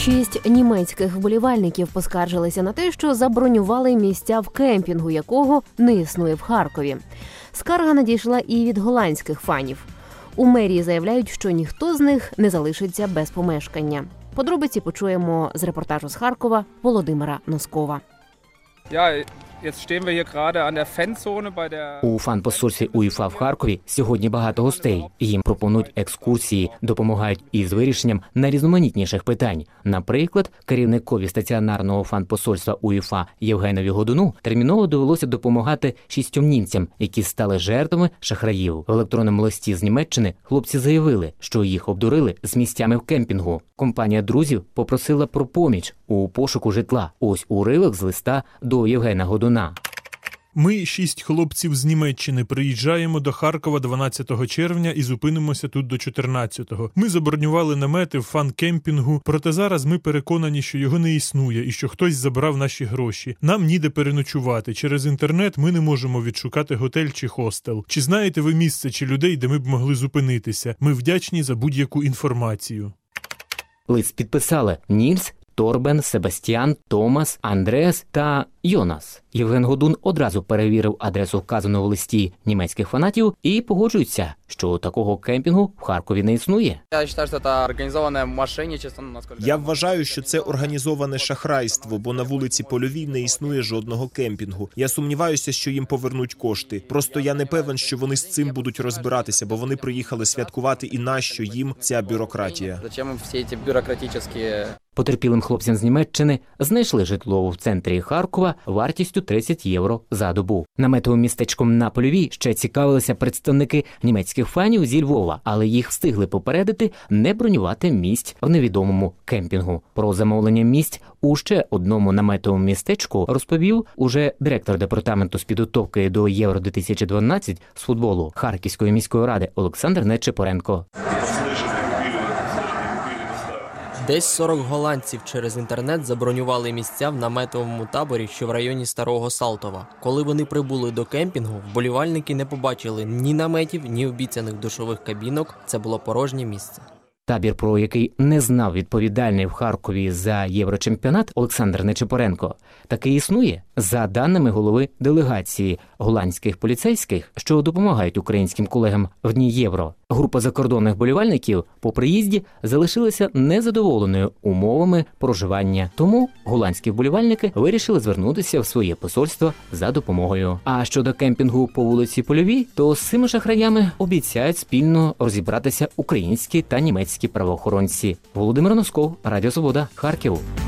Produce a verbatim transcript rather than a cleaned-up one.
Шість німецьких вболівальників поскаржилися на те, що забронювали місця в кемпінгу, якого не існує в Харкові. Скарга надійшла і від голландських фанів. У мерії заявляють, що ніхто з них не залишиться без помешкання. Подробиці почуємо з репортажу з Харкова Володимира Носкова. У фан-посольстві УЄФА в Харкові сьогодні багато гостей. Їм пропонують екскурсії, допомагають із вирішенням найрізноманітніших питань. Наприклад, керівникові стаціонарного фан-посольства УЄФА Євгенові Годуну терміново довелося допомагати шістьом німцям, які стали жертвами шахраїв. В електронному листі з Німеччини хлопці заявили, що їх обдурили з місцями в кемпінгу. Компанія друзів попросила про поміч у пошуку житла. Ось уривок з листа до Євгена Годуна. Ми, шість хлопців з Німеччини, приїжджаємо до Харкова дванадцятого червня і зупинимося тут до чотирнадцятого. Ми забронювали намети в фан-кемпінгу, проте зараз ми переконані, що його не існує і що хтось забрав наші гроші. Нам ніде переночувати. Через інтернет ми не можемо відшукати готель чи хостел. Чи знаєте ви місце чи людей, де ми б могли зупинитися? Ми вдячні за будь-яку інформацію. Лист підписали Нільс, Торбен, Себастьян, Томас, Андреас та Йонас. Євген Годун одразу перевірив адресу, вказану в листі німецьких фанатів, і погоджується, що такого кемпінгу в Харкові не існує. Я вважаю, що це організоване шахрайство, бо на вулиці Польовій не існує жодного кемпінгу. Я сумніваюся, що їм повернуть кошти. Просто я не певен, що вони з цим будуть розбиратися, бо вони приїхали святкувати, і нащо їм ця бюрократія. Потерпілим хлопцям з Німеччини знайшли житло в центрі Харкова вартістю тридцять євро за добу. Наметовим містечком на Польовій ще цікавилися представники німецьких фанів зі Львова, але їх встигли попередити не бронювати місць в невідомому кемпінгу. Про замовлення місць у ще одному наметовому містечку розповів уже директор департаменту з підготовки до Євро дві тисячі дванадцять з футболу Харківської міської ради Олександр Нечипоренко. Десь сорок голландців через інтернет забронювали місця в наметовому таборі, що в районі Старого Салтова. Коли вони прибули до кемпінгу, вболівальники не побачили ні наметів, ні обіцяних душових кабінок. Це було порожнє місце. Табір, про який не знав відповідальний в Харкові за Єврочемпіонат Олександр Нечипоренко, таки існує. За даними голови делегації голландських поліцейських, що допомагають українським колегам в дні Євро, група закордонних вболівальників по приїзді залишилася незадоволеною умовами проживання. Тому голландські вболівальники вирішили звернутися в своє посольство за допомогою. А щодо кемпінгу по вулиці Польовій, то з цими шахраями обіцяють спільно розібратися українські та німецькі правоохоронці. Володимир Носков, Радіо Свобода, Харків.